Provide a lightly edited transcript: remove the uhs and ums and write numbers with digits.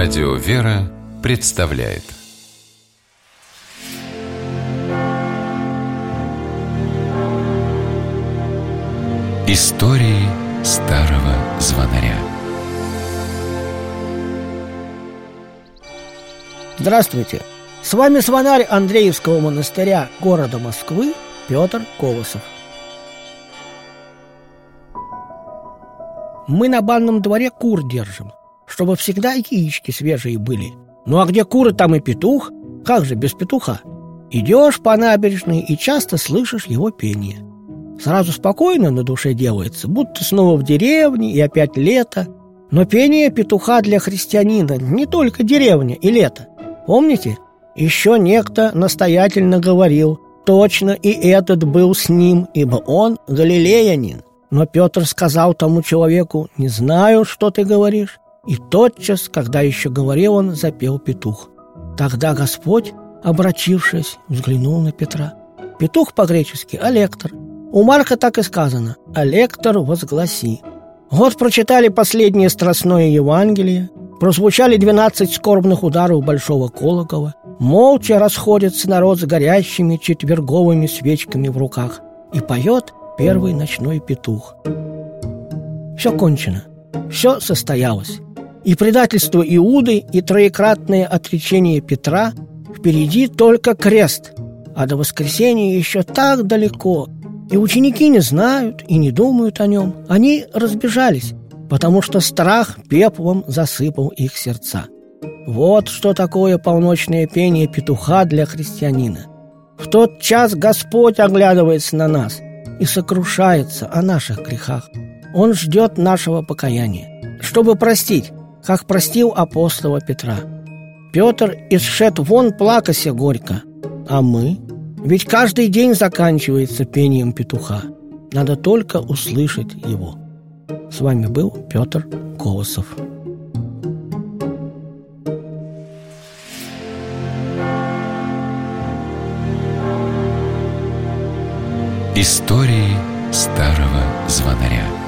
Радио «Вера» представляет Истории старого звонаря. Здравствуйте! С вами звонарь Андреевского монастыря города Москвы Петр Колосов. Мы на банном дворе кур держим, чтобы всегда яички свежие были. Ну а где куры, там и петух. Как же без петуха? Идешь по набережной и часто слышишь его пение. Сразу спокойно на душе делается, будто снова в деревне и опять лето. Но пение петуха для христианина не только деревня и лето. Помните? Еще некто настоятельно говорил: точно и этот был с ним, ибо он галилеянин. Но Петр сказал тому человеку: не знаю, что ты говоришь. И тотчас, когда еще говорил он, запел петух. Тогда Господь, обратившись, взглянул на Петра. Петух по-гречески «алектор». У Марка так и сказано: «алектор возгласи». Вот прочитали последнее страстное Евангелие, прозвучали 12 скорбных ударов большого колокола, молча расходится народ с горящими четверговыми свечками в руках, и поет первый ночной петух. Все кончено, все состоялось. И предательство Иуды, и троекратное отречение Петра. Впереди только крест, а до воскресения еще так далеко. И ученики не знают и не думают о нем. Они разбежались, потому что страх пеплом засыпал их сердца. Вот что такое полночное пение петуха для христианина. В тот час Господь оглядывается на нас и сокрушается о наших грехах. Он ждет нашего покаяния, чтобы простить, как простил апостола Петра. Петр исшед вон плакася горько, а мы? Ведь каждый день заканчивается пением петуха. Надо только услышать его. С вами был Петр Колосов. Истории старого звонаря.